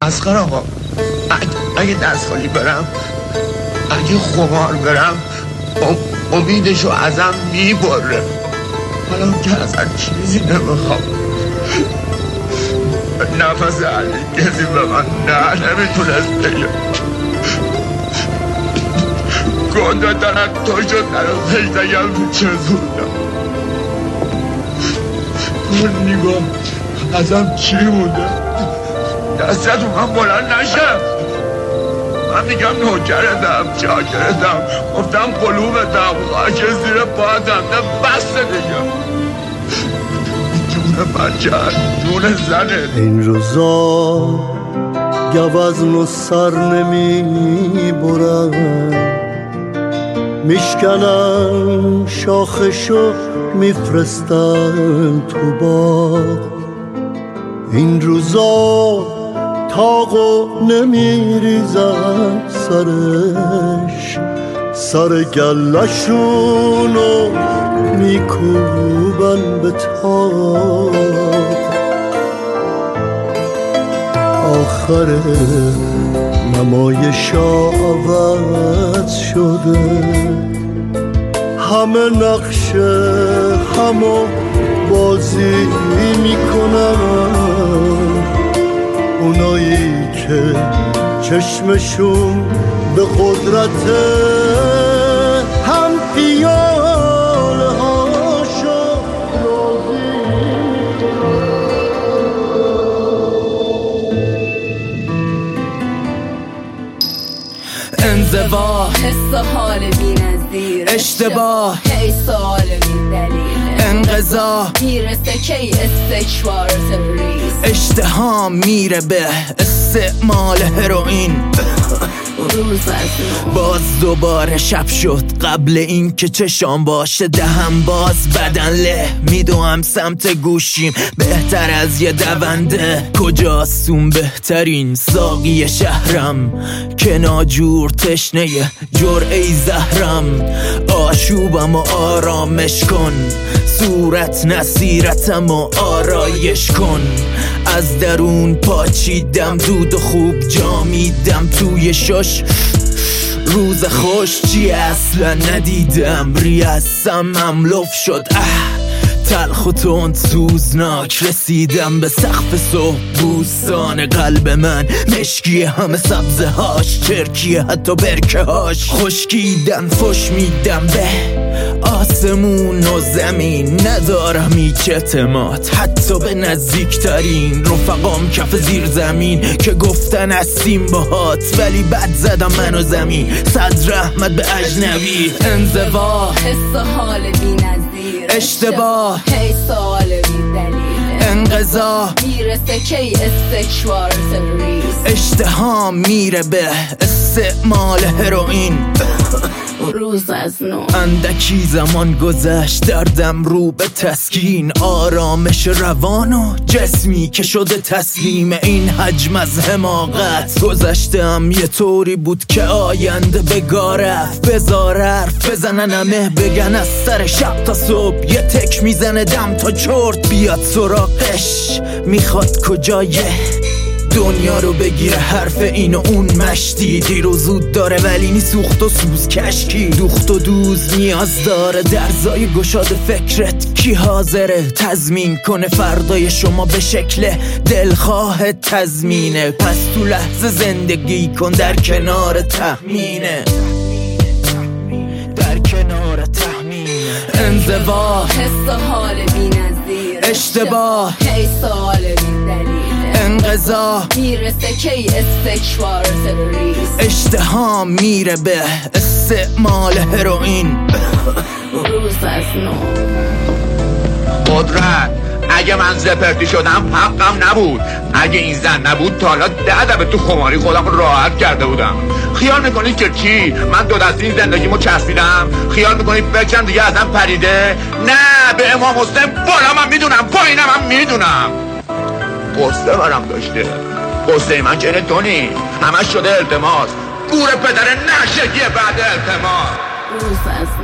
اسقر آقا، اگه دست خالی برم، اگه خمار برم، امیدشو ازم میبره. حالا که ازم چیزی نمیخوام، نفس علی کسی به من نمیتونست بگه. گنده درک تو شد نرو خیزیم چزوندم. اون نگاه ازم چی مونده؟ دستت من بلند نشه. من میگم نوکرتم، شاکرتم، گفتم قلوبتم، خاک زیر پاتم، نه بسته دیگه. جون بچه، جون زنه. این روزا گوزن و سر نمی برن، میشکنن شاخشو میفرستن تو باغ. این روزا تاقو نمیریزن سرش، سر گلشونو میکوبن به تاق. آخر نمایشا عوض شده، همه نقشه همو بازی میکنن. اونایی که چشمشون به قدرت هم پیاله هاشو راضی. انزوا حس حال بی نظیر، اشتباه کی سوال بی دلیل، انقضا میرسه کی استکبار تروریست. اشتهام میره به استعمال هروئین. باز دوباره شب شد، قبل این که چشام باشه دهم باز بدن له. میدوم سمت گوشیم بهتر از یه دونده. کجاست اون بهترین ساقی شهرم که ناجور تشنه جرعه زهرم. آشوبم و آرامش کن، صورت نصیرتم و آرایش کن. از درون پاچیدم دود و خوب جامیدم توی شش. روز خوش چی اصلا ندیدم، ریاسم مملوف شد تلخ و تند سوزناک. رسیدم به سقف صبح بوستان قلب من، مشکی همه سبزه هاش، چرکیه حتی برکه هاش. خشکیدن فش میدم به آسمون و زمین، ندارم هیچ اعتماد حتی به نزدیکترین رفقام کف زیر زمین که گفتن هستیم باهات، ولی بد زدم من و زمین. صد رحمت به اجنبی. انزوا حس حال بی نظیر، اشتباه کی سوال بی دلیل، انقضا میرسه کی استکبار تروریست. اشتهام میره به استعمال هروئین. روز از نو اندکی زمان گذشت، دردم رو به تسکین. آرامش روان و جسمی که شده تسلیم این حجم از حماقت. گذشتم یه طوری بود که آینده بگاه رفت. بذار حرف بزنن همه بگن از سر شب تا صبح. یه تک میزنه دم تا چرت بیاد سراغش. میخواد کجایه دنیا رو بگیره، حرف این و اون مشتی. دیر و زود داره ولی نی سوخت و سوز کشکی. دوخت و دوز نیاز داره درزای گشاد فکرت. کی حاضره تضمین کنه فردای شما به شکل دلخواه تضمینه؟ پس تو لحظه زندگی کن در کنار تخمینه، در کنار تخمینه. انزوا حس حال بی نظیر، اشتباه کی سوال بی دلیل، انقضا میرسه کی استکبار تروریست. اشتهام میره به استعمال هروئین. روز از نو قدرت، اگه من زپرتی شدم حقم نبود. اگه این زن نبود تا حالا 10 دفعه تو خماری خودم راحت کرده بودم. خیال میکنید که چی؟ من دو دستی زندگیمو چسبیدم؟ خیال میکنید فکرم دیگه ازم پریده؟ نه، به امام حسین بالا من میدونم، پایینم هم میدونم. قصه برم داشته. قصه من چنه تو نی، همش شده التماس. گور پدر نشگیه بعد التماس. روز از